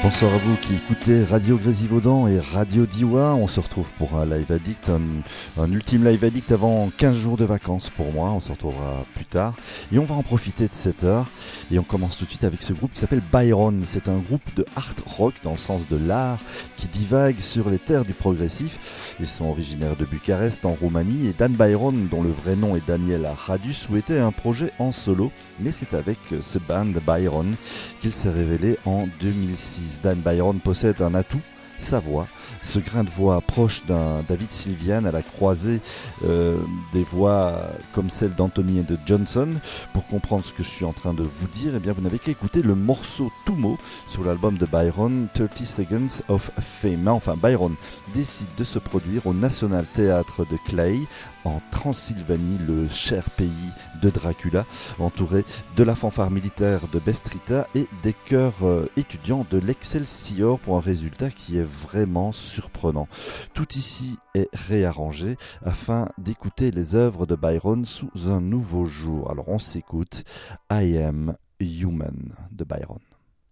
Bonsoir à vous qui écoutez Radio Grésivaudan et Radio Diois. On se retrouve pour un Live Addict, un ultime Live Addict avant 15 jours de vacances pour moi. On se retrouvera plus tard et on va en profiter de cette heure. Et on commence tout de suite avec ce groupe qui s'appelle Byron. C'est un groupe de art rock dans le sens de l'art qui divague sur les terres du progressif. Ils sont originaires de Bucarest en Roumanie et Dan Byron, dont le vrai nom est Daniel Radu, souhaitait un projet en solo. Mais c'est avec ce band Byron qu'il s'est révélé en 2006. Dan Byron possède un atout, sa voix, ce grain de voix proche d'un David Sylvian à la croisée des voix comme celle d'Anthony et de Johnson. Pour comprendre ce que je suis en train de vous dire, eh bien vous n'avez qu'à écouter le morceau Tumo sur l'album de Byron, 30 Seconds of Fame. Enfin, Byron décide de se produire au National Theatre de Clay, en Transylvanie, le cher pays de Dracula, entouré de la fanfare militaire de Bestrita et des chœurs étudiants de l'Excelsior pour un résultat qui est vraiment surprenant. Tout ici est réarrangé afin d'écouter les œuvres de Byron sous un nouveau jour. Alors on s'écoute I Am Human de Byron.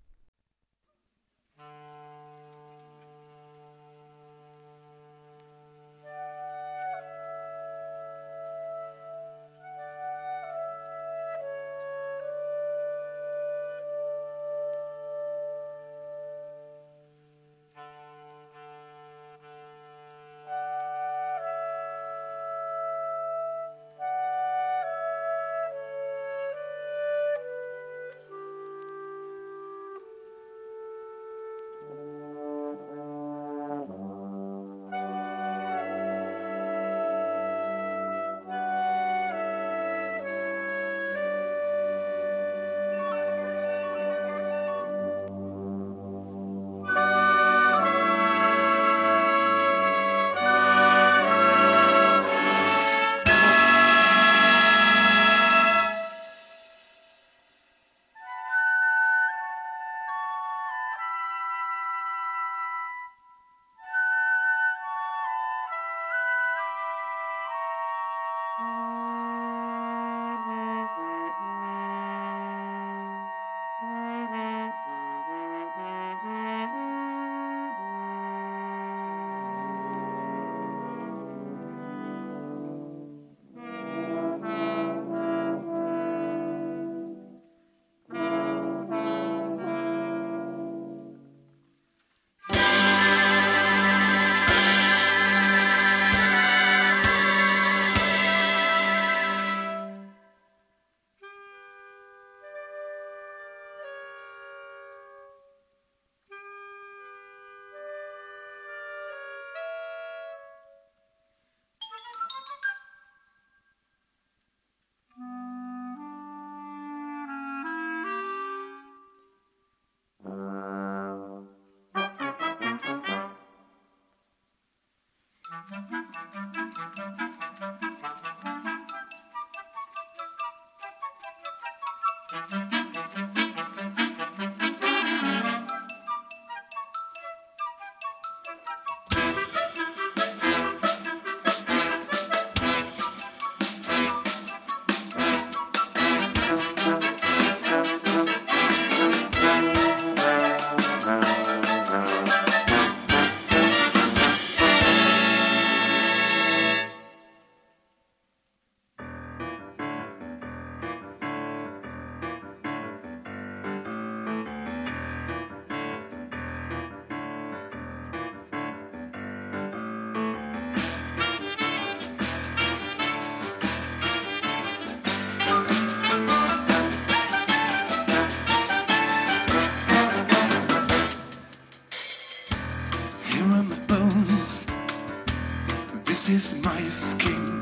This is my skin.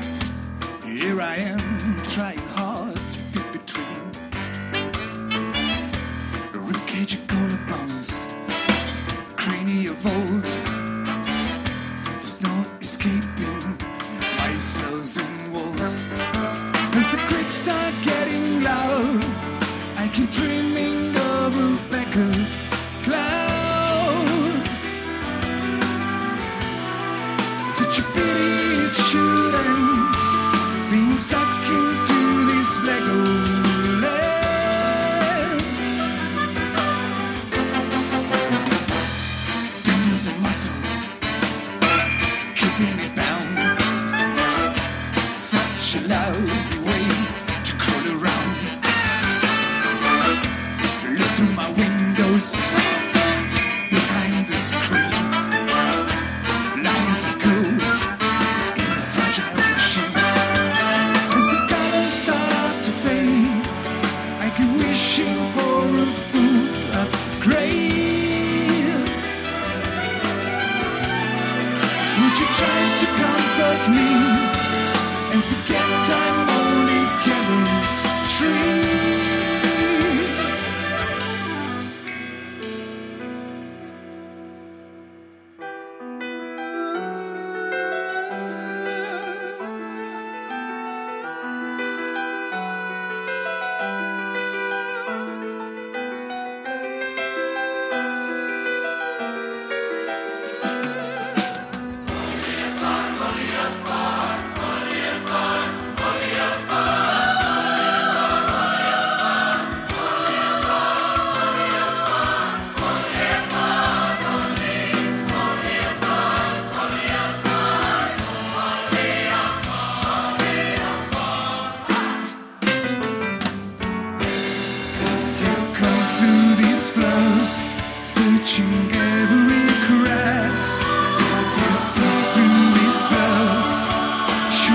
Here I am trying hard to fit between a ribcage of collarbones, cranial vault. There's no escaping my cells and walls. As the creaks are getting loud, I keep dreaming of a backup cloud. Such a pity it should end, being stuck into this Lego land.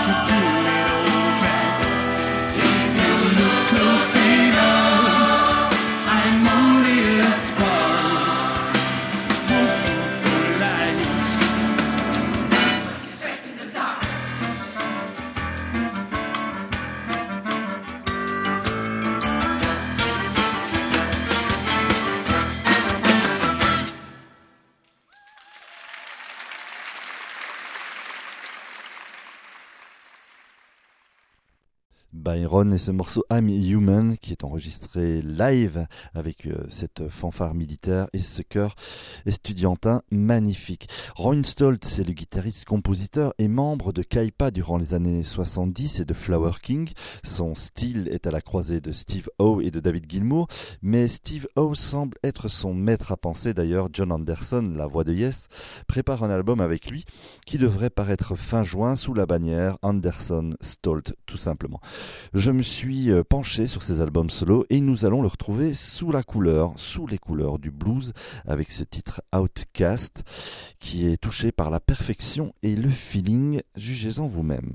to pull it all back. If you look close enough, I'm only a spark, hopeful for light. Respect in the dark. Byron et ce morceau I'm Human qui est enregistré live avec cette fanfare militaire et ce chœur estudiantin magnifique. Ron Stoltz, c'est le guitariste-compositeur et membre de Kaipa durant les années 70 et de Flower King. Son style est à la croisée de Steve Howe et de David Gilmour, mais Steve Howe semble être son maître à penser. D'ailleurs, John Anderson, la voix de Yes, prépare un album avec lui qui devrait paraître fin juin sous la bannière Anderson Stoltz tout simplement. Je me suis penché sur ces albums solo et nous allons le retrouver sous les couleurs du blues avec ce titre Outcast qui est touché par la perfection et le feeling. Jugez-en vous-même.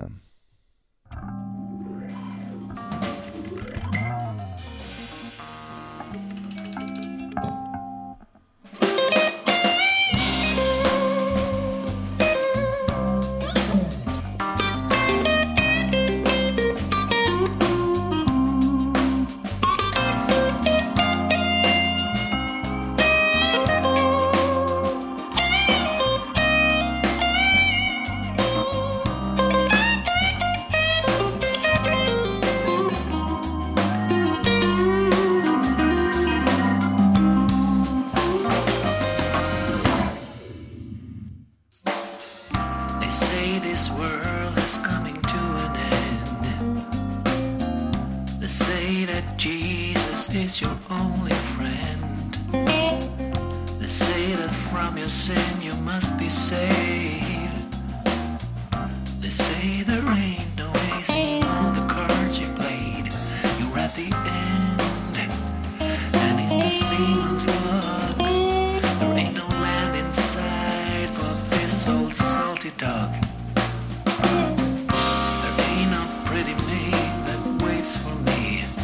is your only friend. They say that from your sin you must be saved. They say there ain't no ace in all the cards you played. You're at the end, and in the seaman's luck, there ain't no land inside for this old salty dog. There ain't no pretty maid that waits for me.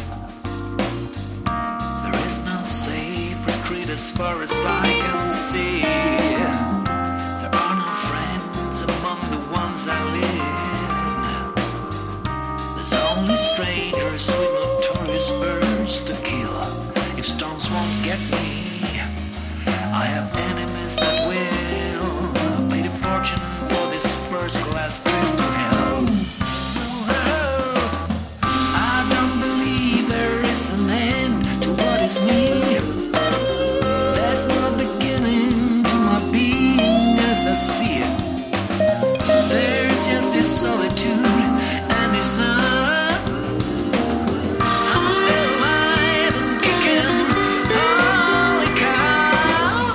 There is no safe retreat as far as I can see. There are no friends among the ones I live. There's only strangers with notorious urge to kill. If stones won't get me, I have enemies that will. I paid a fortune for this first class trip to hell. I don't believe there is an end to what is me. There's no beginning to my being as I see it. There's just this solitude and this I'm still alive and kicking. Holy cow.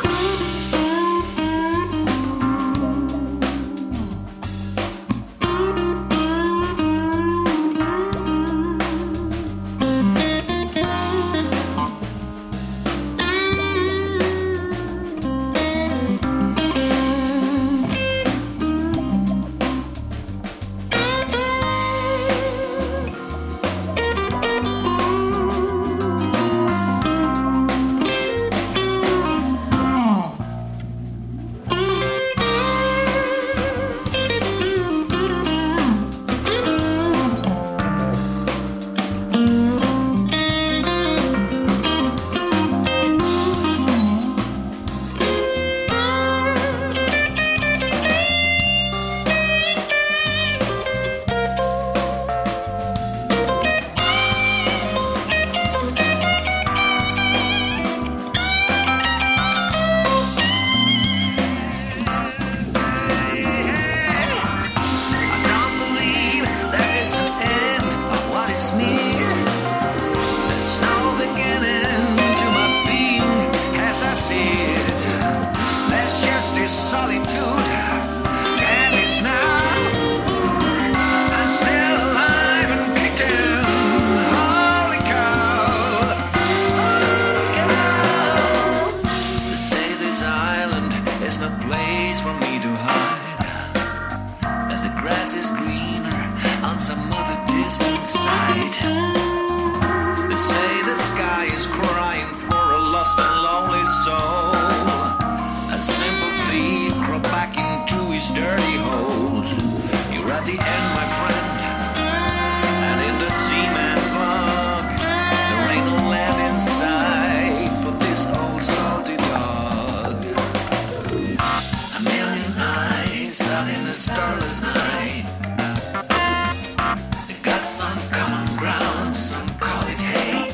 on some other distant site. They say the sky is crying for a lost and lonely soul. A simple thief crawled back into his dirty holes. You're at the end, my friend, and in the seaman's log, there ain't no land in sight for this old salty dog. A million eyes out in the starless night. They got some common ground, some call it hate.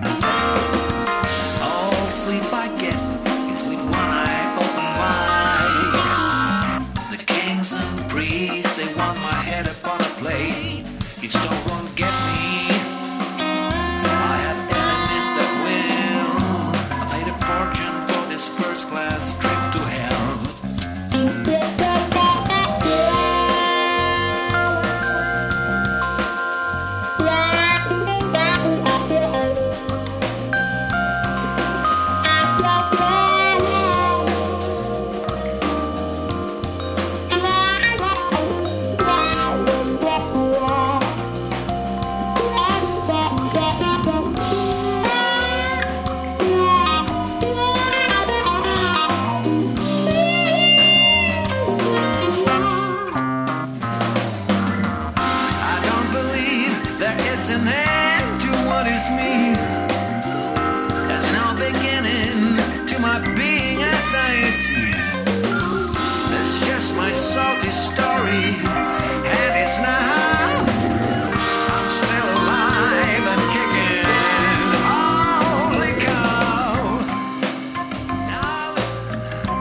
All sleep I get is with one eye open wide. The kings and priests, they want my head upon a plate. If stone won't get me, I have enemies that will. I paid a fortune for this first class trip to hell. There's an end to what is me. There's no beginning to my being as I see it. That's just my salty story, and it's now I'm still alive and kicking. Holy cow! Now listen.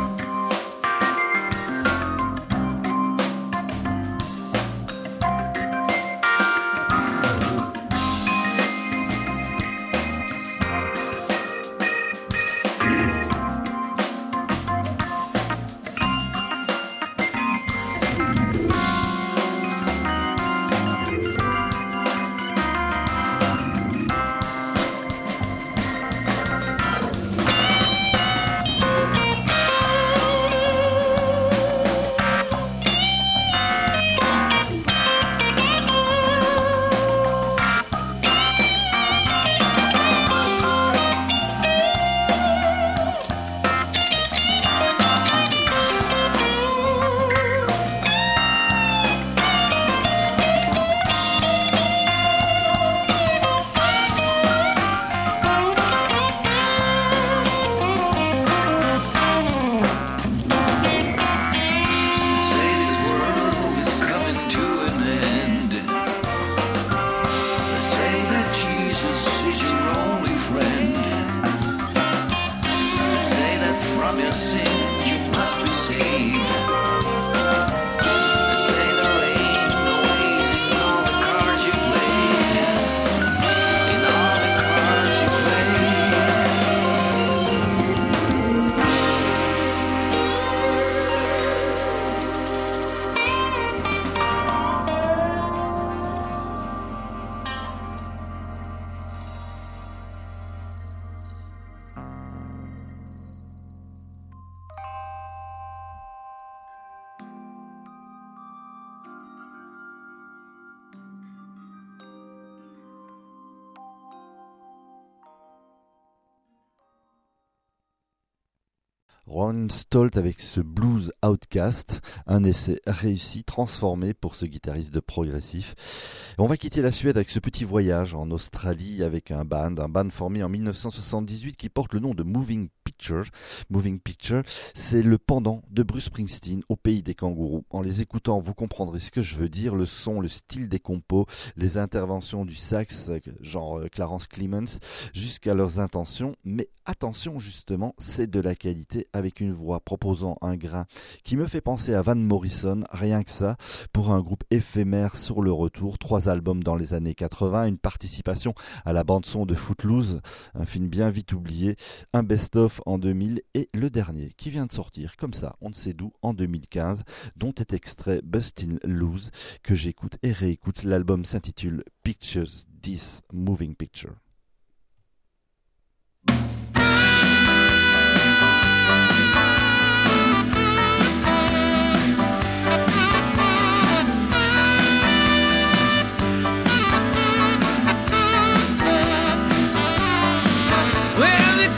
Ron Stolt avec ce blues outcast, un essai réussi, transformé pour ce guitariste de progressif. On va quitter la Suède avec ce petit voyage en Australie avec un band formé en 1978 qui porte le nom de Moving Picture. Moving Picture, c'est le pendant de Bruce Springsteen au pays des kangourous. En les écoutant, vous comprendrez ce que je veux dire, le son, le style des compos, les interventions du sax, genre Clarence Clemons, jusqu'à leurs intentions. Mais attention justement, c'est de la qualité avec une voix proposant un grain qui me fait penser à Van Morrison, rien que ça, pour un groupe éphémère sur le retour, 3 albums dans les années 80, une participation à la bande-son de Footloose, un film bien vite oublié, un best-of en 2000 et le dernier qui vient de sortir, comme ça, on ne sait d'où, en 2015, dont est extrait Bustin' Loose, que j'écoute et réécoute. L'album s'intitule Pictures This Moving Picture.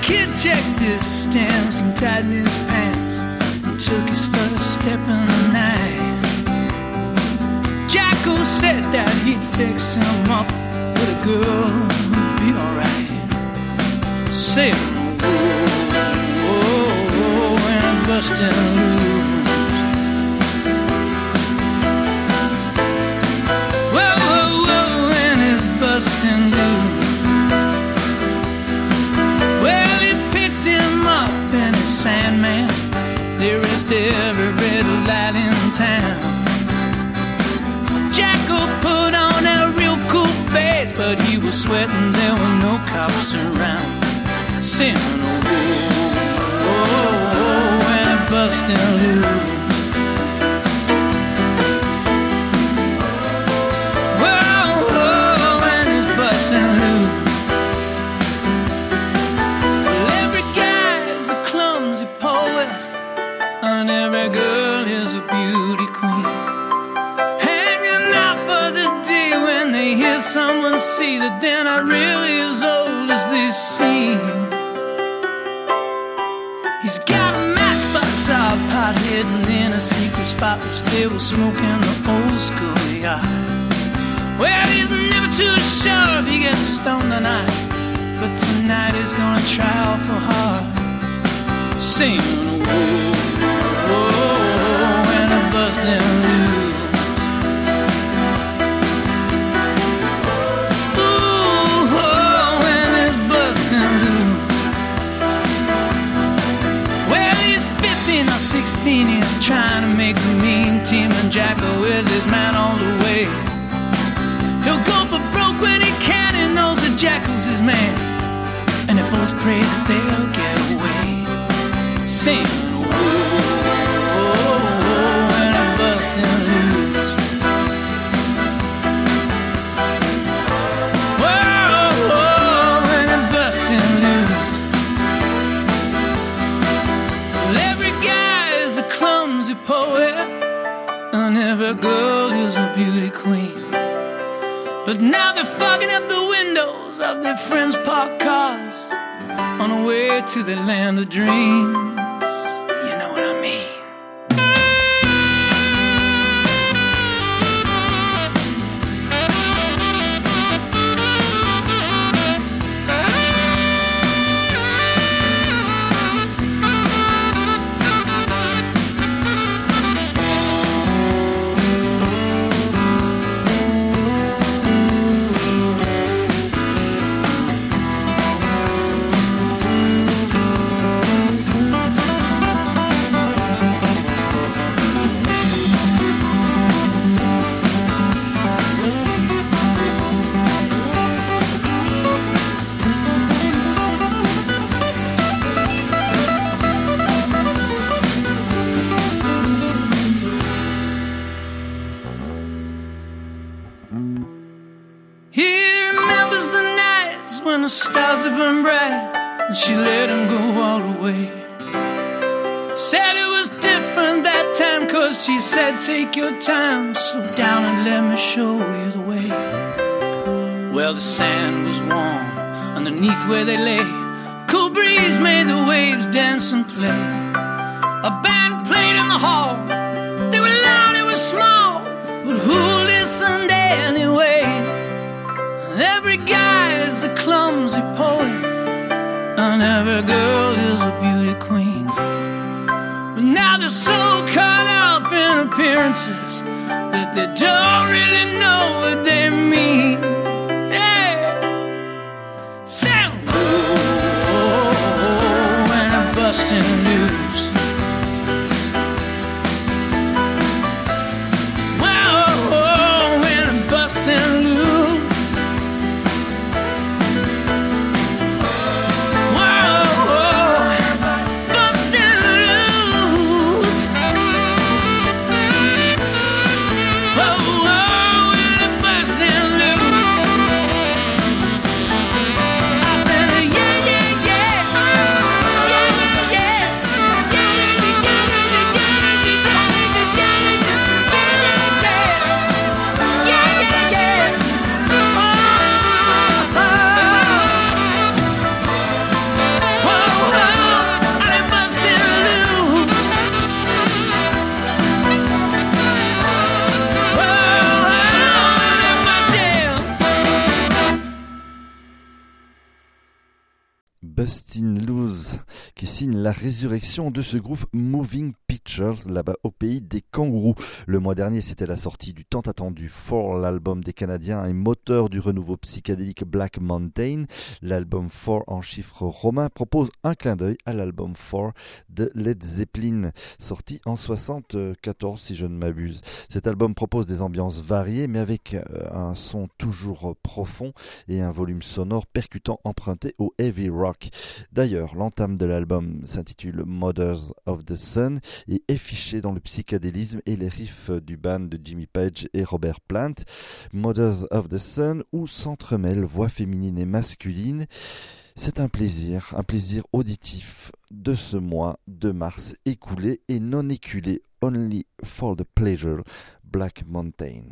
kid checked his stance and tightened his pants and took his first step in the night. Jacko said that he'd fix him up with a girl who'd be alright. Sailing oh, and busting loose. Whoa, and it's busting loose. Well, he picked him up in his Sandman. They arrested every red light in town. Jacko put on a real cool face, but he was sweating, there were no cops around. Saying oh, and it busting loose. Whoa, and it's busting loose. Well, every guy's a clumsy poet, and every girl is a beauty queen. Hanging out for the day when they hear someone say that they're not really as old as they seem. He's got a matchbox out pot hidden in a secret spot which they will smoke in the old school yard. Well, he's never too sure if he gets stoned tonight, but tonight he's gonna try awful hard. Singing whoa, and a bustin' loose. Ooh, oh, and it's bustin' loose. 16, he's trying to make the mean team, and Jacko is his man all the way. He'll go for broke when he can, he knows that Jacko's his man, and they both pray that they'll get away. Singing whoa, and I'm busting loose. Whoa, and I'm busting loose. Well, every guy's a clumsy poet, and every girl is a beauty queen. But now they're fogging up the windows of their friends' parked cars on the way to the land of dreams. You know what I mean? The stars had been bright, and she let him go all the way. Said it was different that time, 'cause she said, take your time, slow down and let me show you the way. Well, the sand was warm underneath where they lay. Cool breeze made the waves dance and play. A band played in the hall. They were loud, it was small, but who listened anyway? Every guy is a clumsy poet, and every girl is a beauty queen. But now they're so caught up in appearances that they don't really know what they mean. Hey, sound, oh, and I'm busting loose. Whoa, and I'm busting loose. Whoa, Austin Luz qui signe la résurrection de ce groupe Moving Pictures là-bas au pays des kangourous. Le mois dernier, c'était la sortie du tant attendu Four, l'album des Canadiens et moteur du renouveau psychédélique Black Mountain. L'album Four en chiffres romains propose un clin d'œil à l'album Four de Led Zeppelin, sorti en 1974 si je ne m'abuse. Cet album propose des ambiances variées mais avec un son toujours profond et un volume sonore percutant emprunté au heavy rock. D'ailleurs, l'entame de l'album s'intitule Mothers of the Sun et est fichée dans le psychédélisme et les riffs du band de Jimmy Page et Robert Plant. Mothers of the Sun où s'entremêlent voix féminines et masculines. C'est un plaisir auditif de ce mois de mars écoulé et non éculé. Only for the pleasure, Black Mountain.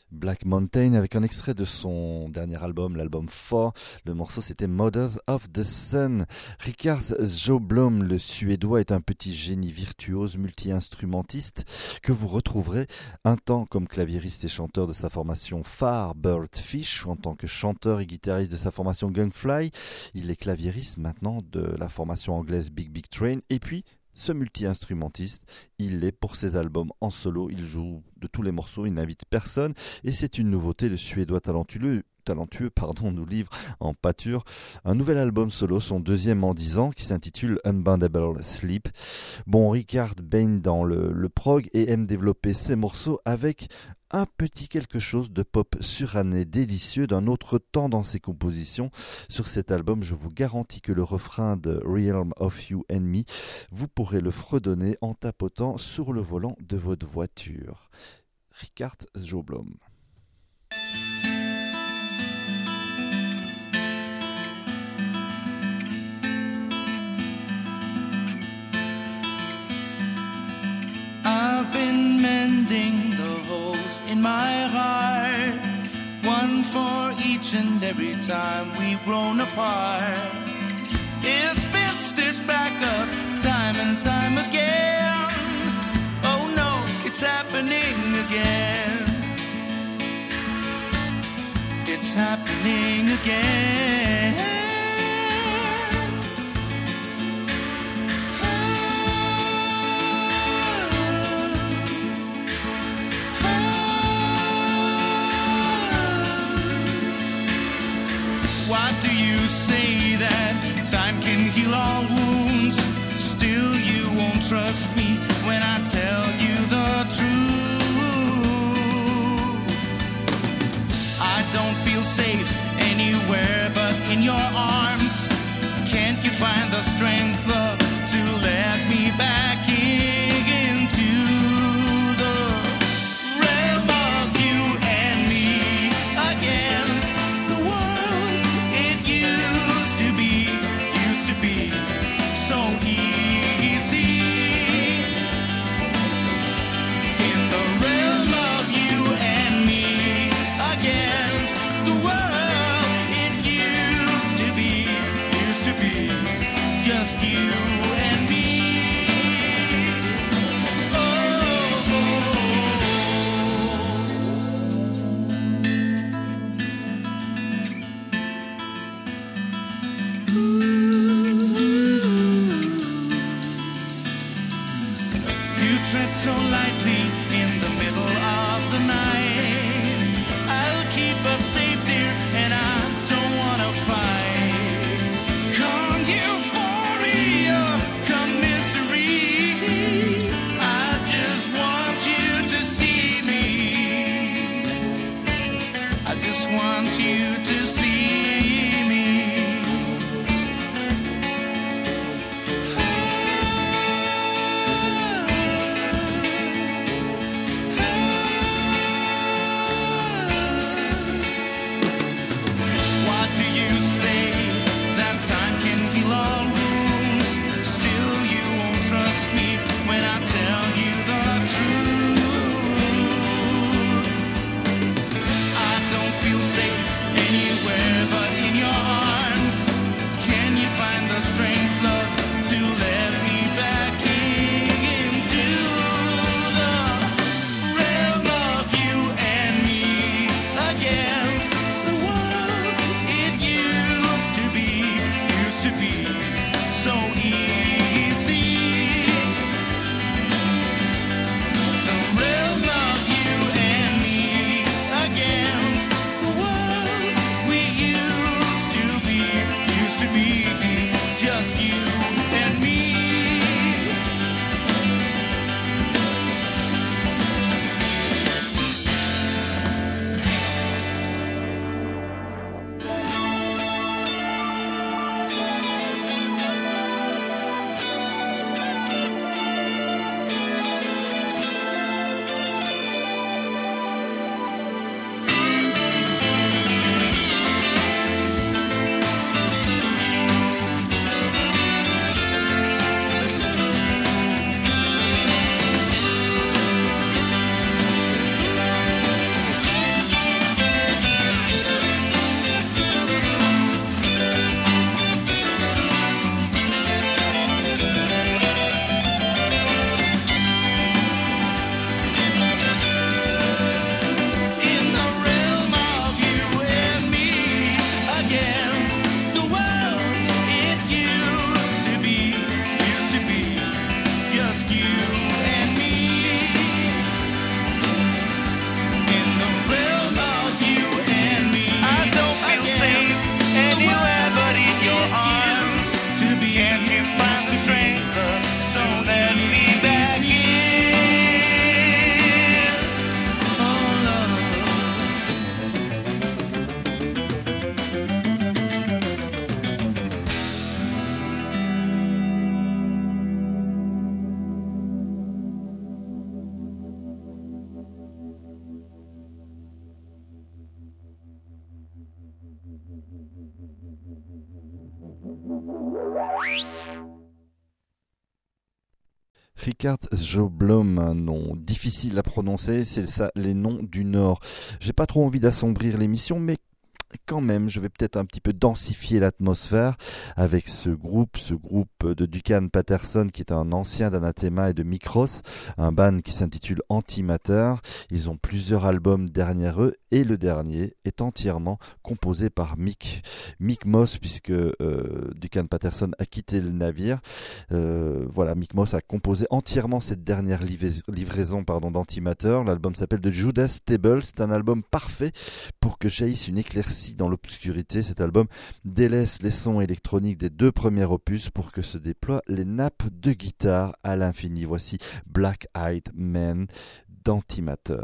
Black Mountain avec un extrait de son dernier album, l'album 4. Le morceau c'était Mothers of the Sun. Richard Sjöblom, le suédois, est un petit génie virtuose multi-instrumentiste que vous retrouverez un temps comme claviériste et chanteur de sa formation Firebirdfish ou en tant que chanteur et guitariste de sa formation Gunfly. Il est claviériste maintenant de la formation anglaise Big Big Train et puis ce multi-instrumentiste, il est pour ses albums en solo, il joue de tous les morceaux, il n'invite personne et c'est une nouveauté, le suédois talentueux nous livre en pâture un nouvel album solo, son deuxième en 10 ans, qui s'intitule Unboundable Sleep. Bon, Richard baigne dans le prog et aime développer ses morceaux avec un petit quelque chose de pop suranné délicieux d'un autre temps dans ses compositions. Sur cet album, je vous garantis que le refrain de Realm of You and Me, vous pourrez le fredonner en tapotant sur le volant de votre voiture. Richard Sjöblom. I've been mending the holes in my heart, one for each and every time we've grown apart. It's been stitched back up time and time again. Oh no, it's happening again. It's happening again. Why do you say that time can heal all wounds? Still you won't trust me when I tell you the truth. I don't feel safe anywhere but in your arms. Can't you find the strength, love, to let me back into the realm of you and me against the world? Used to be so easy. In the realm of you and me against the world, it used to be just you and me. Tread so lightly in the middle of the night. I'll keep us safe, dear, and I don't wanna fight. Come euphoria, come misery. I just want you to see me. I just want you to see me. Richard Sjöblom, un nom difficile à prononcer, c'est ça, les noms du Nord. J'ai pas trop envie d'assombrir l'émission, mais quand même, je vais peut-être un petit peu densifier l'atmosphère avec ce groupe de Duncan Patterson qui est un ancien d'Anathema et de Micros, un band qui s'intitule Antimatter. Ils ont plusieurs albums derrière eux et le dernier est entièrement composé par Mick Moss puisque Duncan Patterson a quitté le navire. Voilà, Mick Moss a composé entièrement cette dernière livraison d'Antimatter. L'album s'appelle The Judas Table. C'est un album parfait pour que jaillisse une éclaircie dans l'obscurité. Cet album délaisse les sons électroniques des deux premiers opus pour que se déploient les nappes de guitare à l'infini. Voici Black Eyed Man d'Antimatter.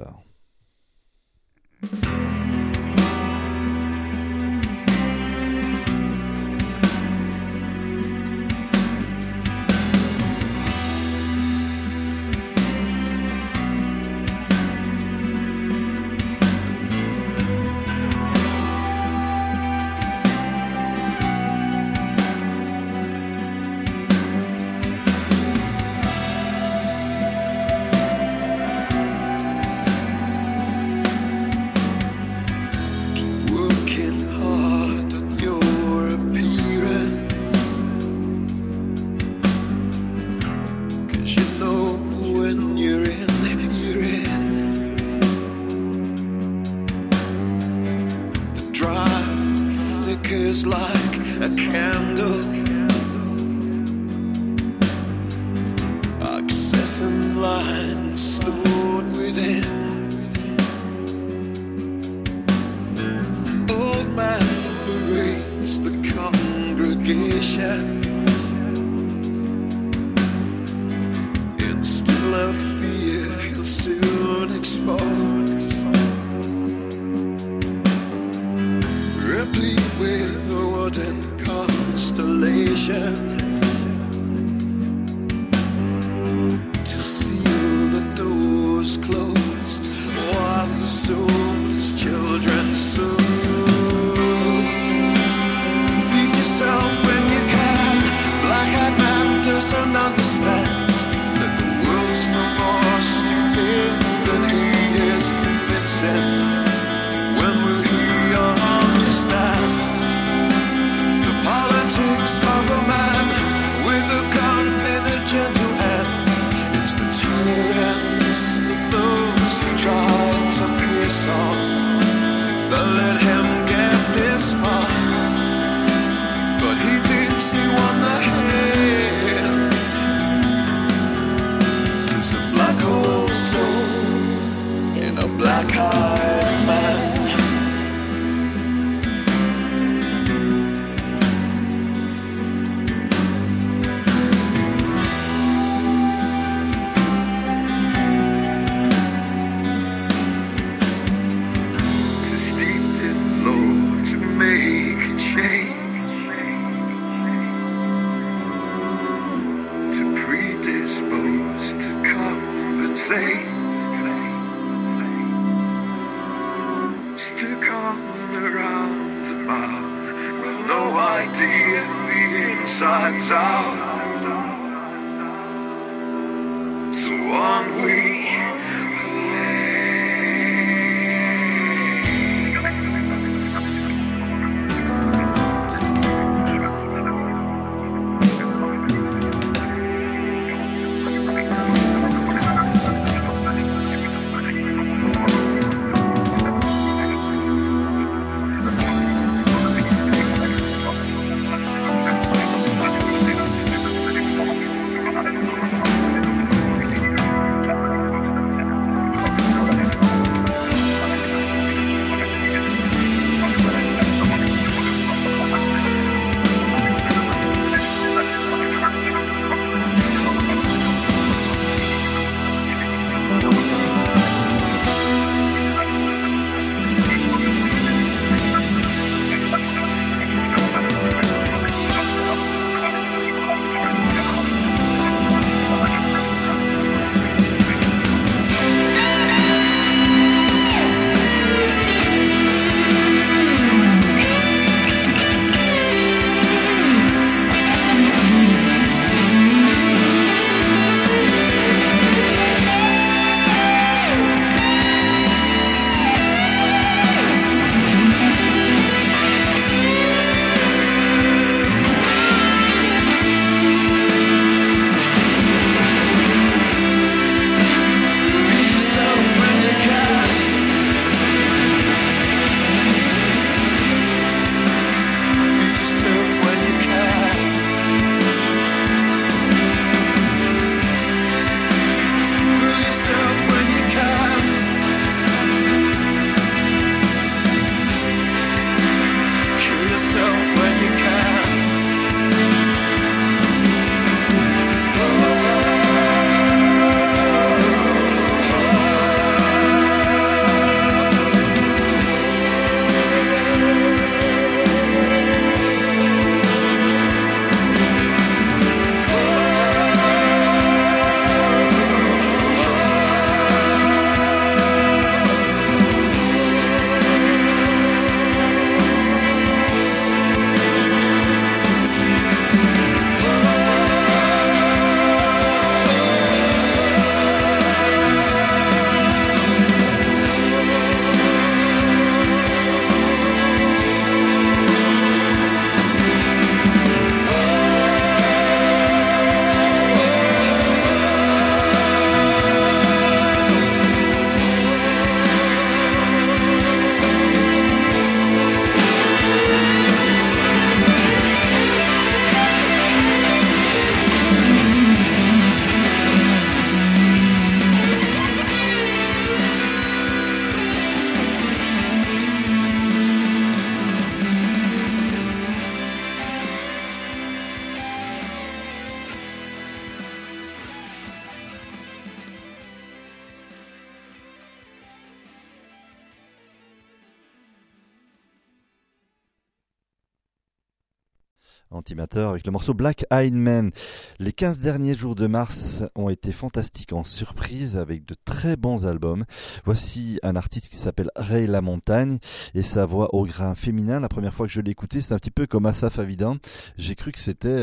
Antimatter avec le morceau Black Eyed Man. Les 15 derniers jours de mars ont été fantastiques en surprise avec de très bons albums. Voici un artiste qui s'appelle Ray LaMontagne et sa voix au grain féminin. La première fois que je l'ai écouté, c'est un petit peu comme Asaf Avidan. J'ai cru que c'était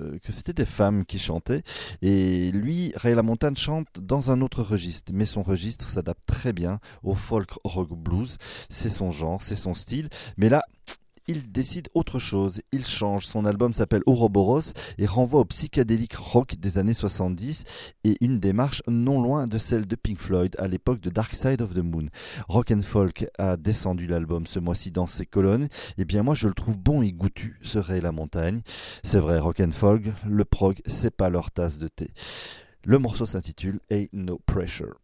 des femmes qui chantaient. Et lui, Ray LaMontagne chante dans un autre registre, mais son registre s'adapte très bien au folk rock blues. C'est son genre, c'est son style. Mais là, il décide autre chose, il change. Son album s'appelle Ouroboros et renvoie au psychédélique rock des années 70 et une démarche non loin de celle de Pink Floyd à l'époque de Dark Side of the Moon. Rock and Folk a descendu l'album ce mois-ci dans ses colonnes. Et bien moi je le trouve bon et goûtu, ce Ray LaMontagne. C'est vrai, Rock and Folk, le prog, c'est pas leur tasse de thé. Le morceau s'intitule Ain't No Pressure.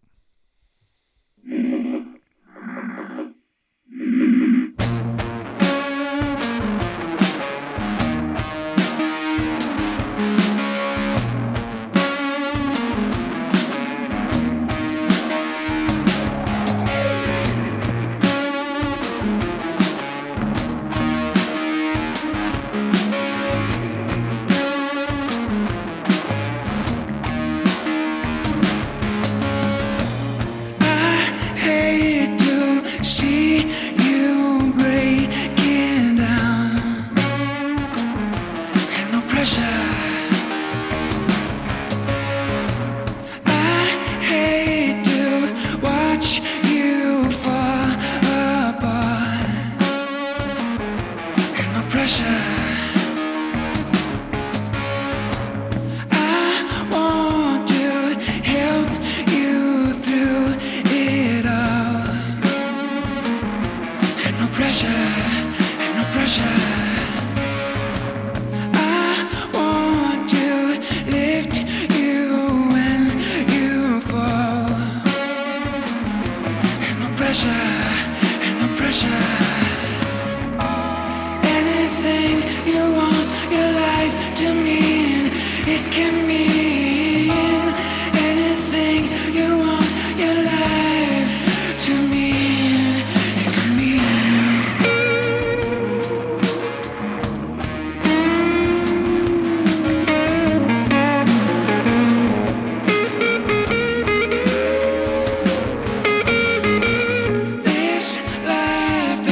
This life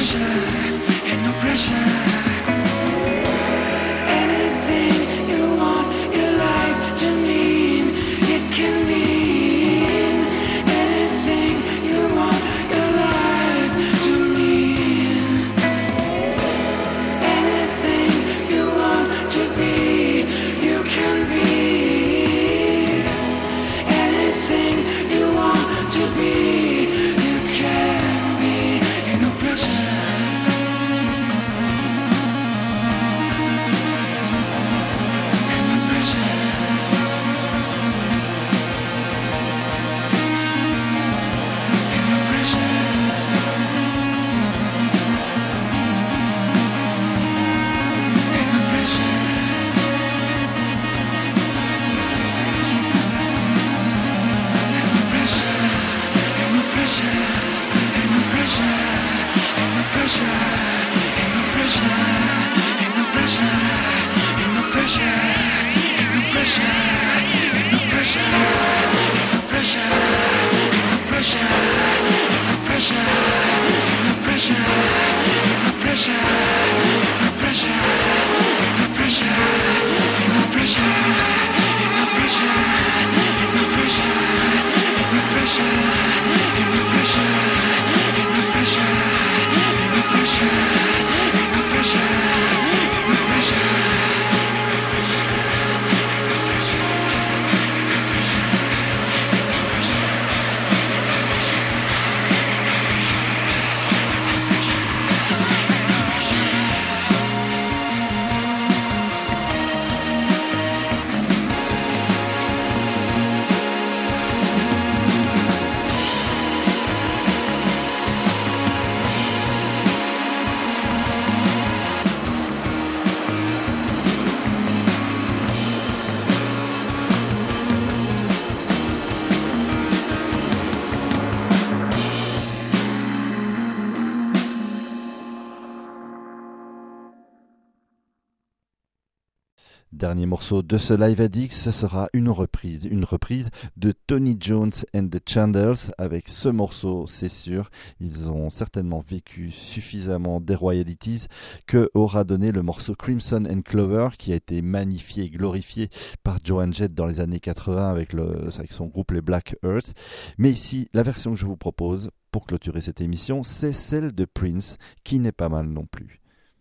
pressure, ain't no pressure. Anything you want your life to mean, it can mean. Anything you want your life to mean. Anything you want to be, you can be. Anything you want to be, you can be. Ain't no pressure. Ain't no pressure. Ain't no pressure. Ain't no pressure. Ain't no pressure, ain't no pressure, ain't no pressure, ain't no pressure, ain't no pressure, ain't no pressure, ain't no pressure, ain't no pressure, ain't no pressure, ain't no pressure, ain't no pressure, ain't no pressure, ain't no pressure, ain't no pressure, ain't no pressure, ain't no pressure, ain't no pressure, ain't no pressure. Ain't no pressure, ain't no pressure, ain't no pressure, ain't no pressure, ain't no pressure, ain't no pressure. Dernier morceau de ce Live Addicts, ce sera une reprise de Tony Jones and the Chandlers. Avec ce morceau, c'est sûr, ils ont certainement vécu suffisamment des royalties que aura donné le morceau Crimson and Clover, qui a été magnifié et glorifié par Joan Jett dans les années 80 avec son groupe les Black Earth. Mais ici, la version que je vous propose pour clôturer cette émission, c'est celle de Prince, qui n'est pas mal non plus.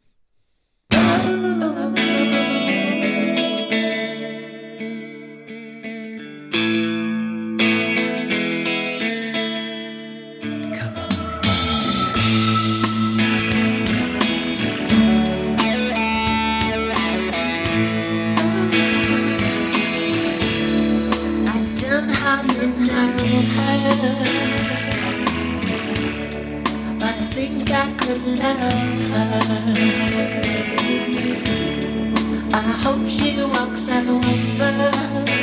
I hope she walks over,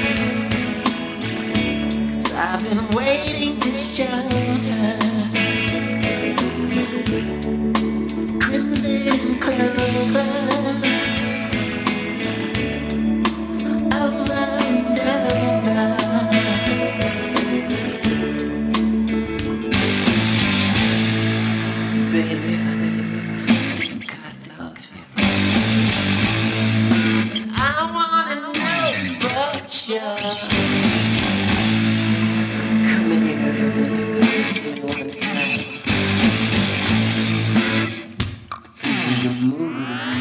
'cause I've been waiting to show her crimson clover over and over. Baby, come in here and listen to one time. You move.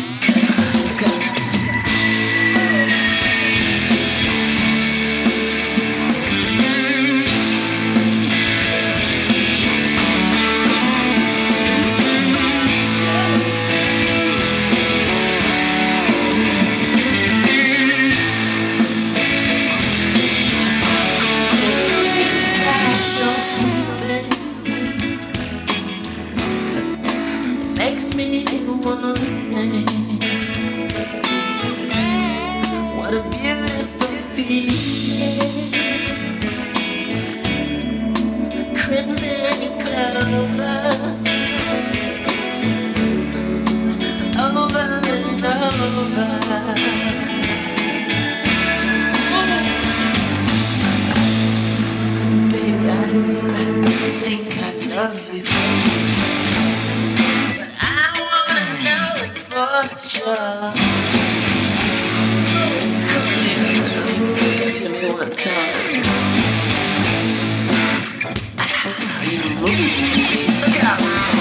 What a beautiful feeling, crimson clover, over and over. Baby, I think I love you, but Georgia. Come here, sing it to me one time. You move. Look out.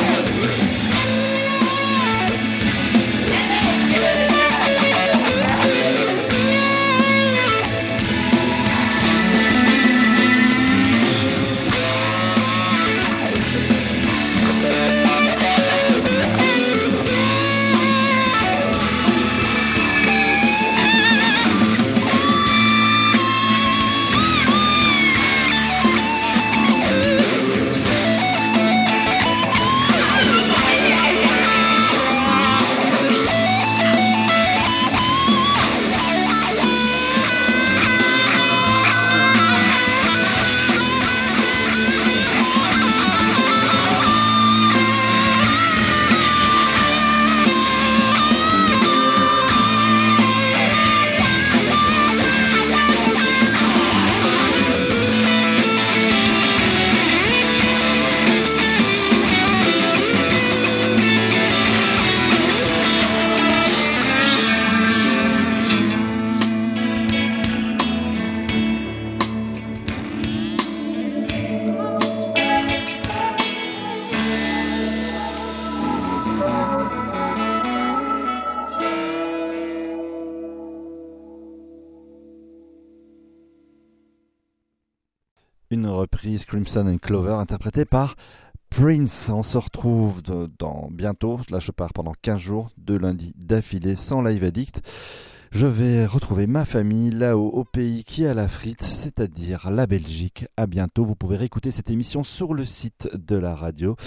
Une reprise Crimson and Clover interprétée par Prince. On se retrouve dans bientôt, là je pars pendant 15 jours, 2 lundis d'affilée sans Live Addict. Je vais retrouver ma famille là-haut au pays qui a la frite, c'est-à-dire la Belgique. À bientôt, vous pouvez réécouter cette émission sur le site de la radio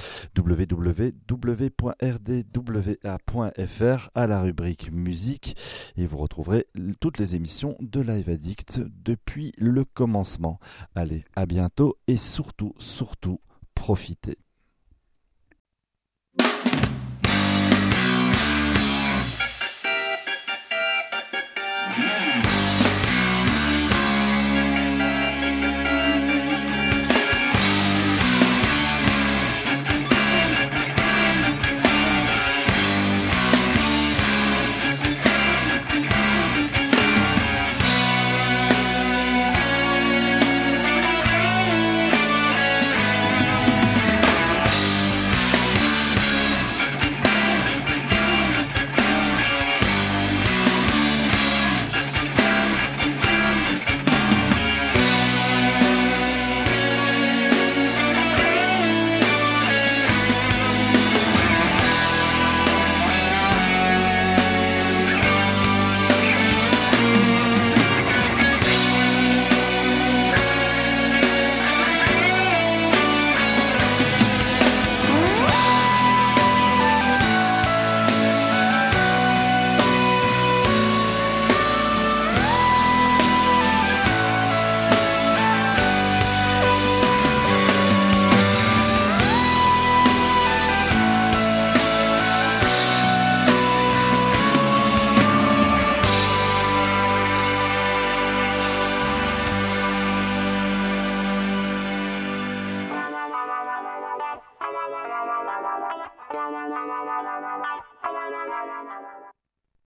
www.rdwa.fr à la rubrique musique et vous retrouverez toutes les émissions de Live Addict depuis le commencement. Allez, à bientôt et surtout, profitez.